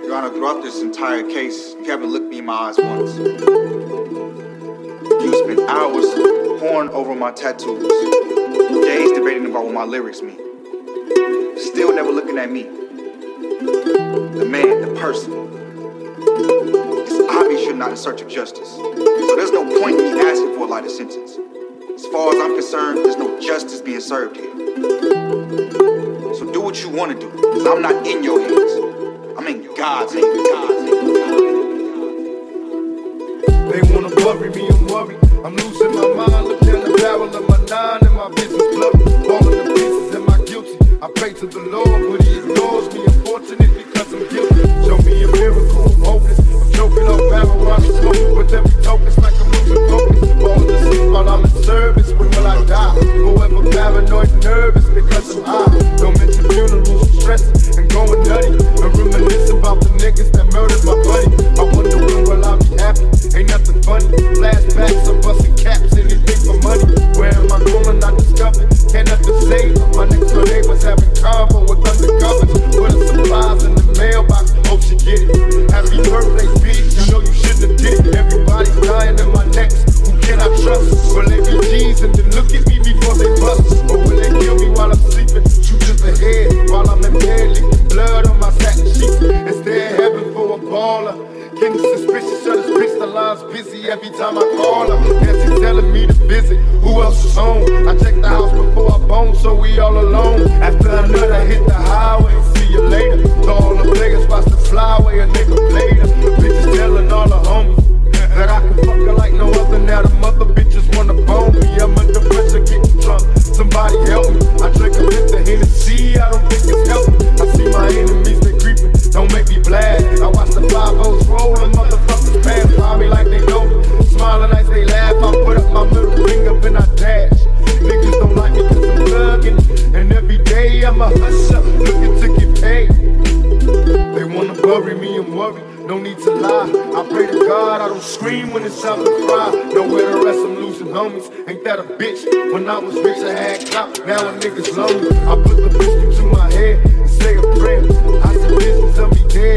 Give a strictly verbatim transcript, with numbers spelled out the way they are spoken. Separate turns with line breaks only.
Your Honor, throughout this entire case, you haven't looked me in my eyes once. You spent hours poring over my tattoos, days debating about what my lyrics mean. Still never looking at me. The man, the person. It's obvious you're not in search of justice. So there's no point in me asking for a lighter sentence. As far as I'm concerned, there's no justice being served here. So do what you want to do, because I'm not in your hands. I'm in God's hands. God's hands.
They wanna worry me and worry. I'm losing my mind, look down the barrel of my nine and my business blurry. Falling to pieces, am I guilty? I pray to the Lord, but he ignores me. Unfortunate because I'm guilty. Show me a miracle, I'm hopeless. I'm choking off barrel while I'm smoking. With every token, it's like I'm losing focus. Falling asleep while I'm in service. When will I die? Forever paranoid and nervous because I'm high. Don't mention funerals, stressing and going nutty. And reminisce about the niggas that murdered my buddy. I wonder when will I be happy? Ain't nothing funny. Flashbacks, I'm busting caps, anything for money. Where am I going? I discovered. Can't nothing say. My next door neighbors having convo with undercovers. Putting supplies in the mailbox. Hope she get it. Happy birthday, bitch. You know you shouldn't have did it. Everybody's dying in my necks. Who can I trust? Will they be G's and then look at me before they bust? Or will they kill me while I'm sleeping? Shoot to the head while I'm in bed, leaking blood on my satin sheets. Is there heaven for a baller? Getting suspicious, shut his bitch, the line's busy every time I call her. Nancy telling me to visit, who else is home? I checked the house before I bone, so we all alone. After another hit the highway, see you later. To all the players, watch the flyway, a nigga played her. Bitches telling all the homies that I can fuck her like no other. Now the mother bitches wanna bone me, I'm under pressure, getting drunk. Somebody help me, I drink a bit of Hennessy, I don't think it's helping. I see my enemies, they creeping, don't make me blast. I watch the five O's roll and motherfuckers pass by me like they know me. Smiling as they laugh, I put up my middle finger and I dash. Niggas don't like me cause I'm thugging, and every day I'm a hustler, looking to get paid. They wanna bury me and worry, no need to lie. I pray to God I don't scream when it's time to cry. Nowhere to rest, I'm losing homies. Ain't that a bitch? When I was rich I had clout, now a nigga's lonely. I put the pistol to my head and say a prayer. I said business of me dead.